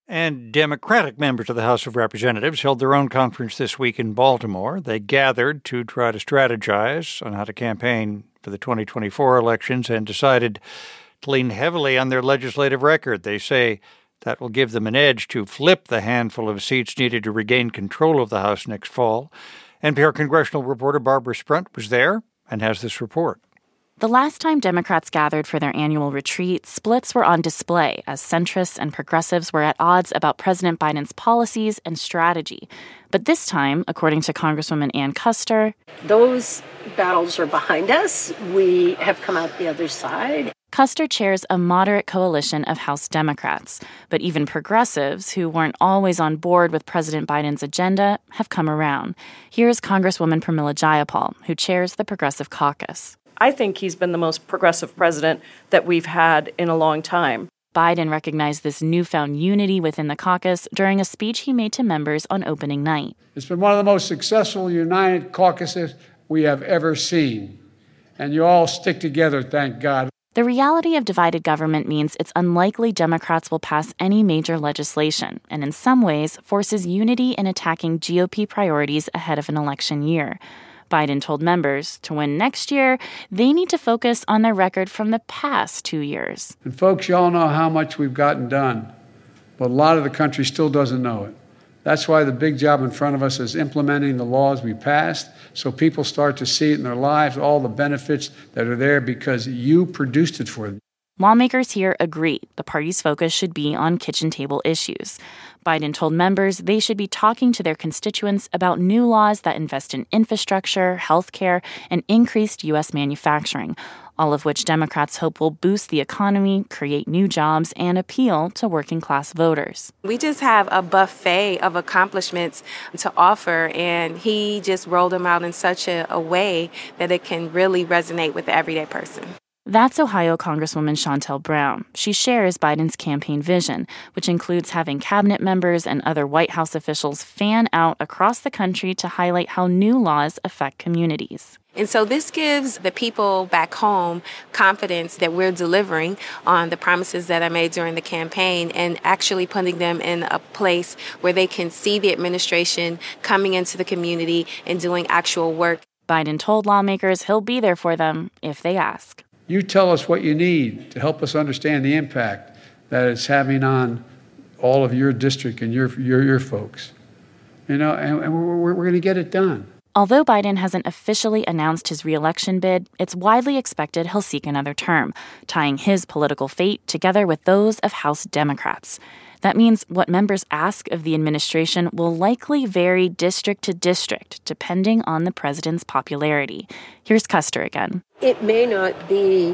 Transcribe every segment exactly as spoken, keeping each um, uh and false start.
And Democratic members of the House of Representatives held their own conference this week in Baltimore. They gathered to try to strategize on how to campaign for the twenty twenty-four elections and decided to lean heavily on their legislative record. They say that will give them an edge to flip the handful of seats needed to regain control of the House next fall. N P R congressional reporter Barbara Sprunt was there and has this report. The last time Democrats gathered for their annual retreat, splits were on display as centrists and progressives were at odds about President Biden's policies and strategy. But this time, according to Congresswoman Ann Kuster, those battles are behind us. We have come out the other side. Kuster chairs a moderate coalition of House Democrats, but even progressives who weren't always on board with President Biden's agenda have come around. Here's Congresswoman Pramila Jayapal, who chairs the Progressive Caucus. I think he's been the most progressive president that we've had in a long time. Biden recognized this newfound unity within the caucus during a speech he made to members on opening night. It's been one of the most successful united caucuses we have ever seen. And you all stick together, thank God. The reality of divided government means it's unlikely Democrats will pass any major legislation, and in some ways forces unity in attacking G O P priorities ahead of an election year. Biden told members to win next year, they need to focus on their record from the past two years. And folks, you all know how much we've gotten done, but a lot of the country still doesn't know it. That's why the big job in front of us is implementing the laws we passed so people start to see it in their lives, all the benefits that are there because you produced it for them. Lawmakers here agree the party's focus should be on kitchen table issues. Biden told members they should be talking to their constituents about new laws that invest in infrastructure, health care, and increased U S manufacturing, all of which Democrats hope will boost the economy, create new jobs, and appeal to working-class voters. We just have a buffet of accomplishments to offer, and he just rolled them out in such a, a way that it can really resonate with the everyday person. That's Ohio Congresswoman Shontel Brown. She shares Biden's campaign vision, which includes having cabinet members and other White House officials fan out across the country to highlight how new laws affect communities. And so this gives the people back home confidence that we're delivering on the promises that I made during the campaign and actually putting them in a place where they can see the administration coming into the community and doing actual work. Biden told lawmakers he'll be there for them if they ask. You tell us what you need to help us understand the impact that it's having on all of your district and your your, your folks. You know, and, and we're, we're, we're going to get it done. Although Biden hasn't officially announced his re-election bid, it's widely expected he'll seek another term, tying his political fate together with those of House Democrats. That means what members ask of the administration will likely vary district to district, depending on the president's popularity. Here's Kuster again. It may not be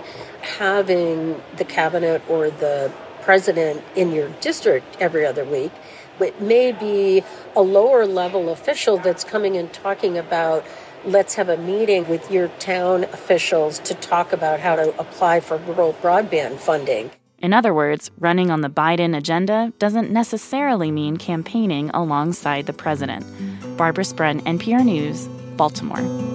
having the cabinet or the president in your district every other week. It may be a lower level official that's coming and talking about, let's have a meeting with your town officials to talk about how to apply for rural broadband funding. In other words, running on the Biden agenda doesn't necessarily mean campaigning alongside the president. Barbara Sprunt, N P R News, Baltimore.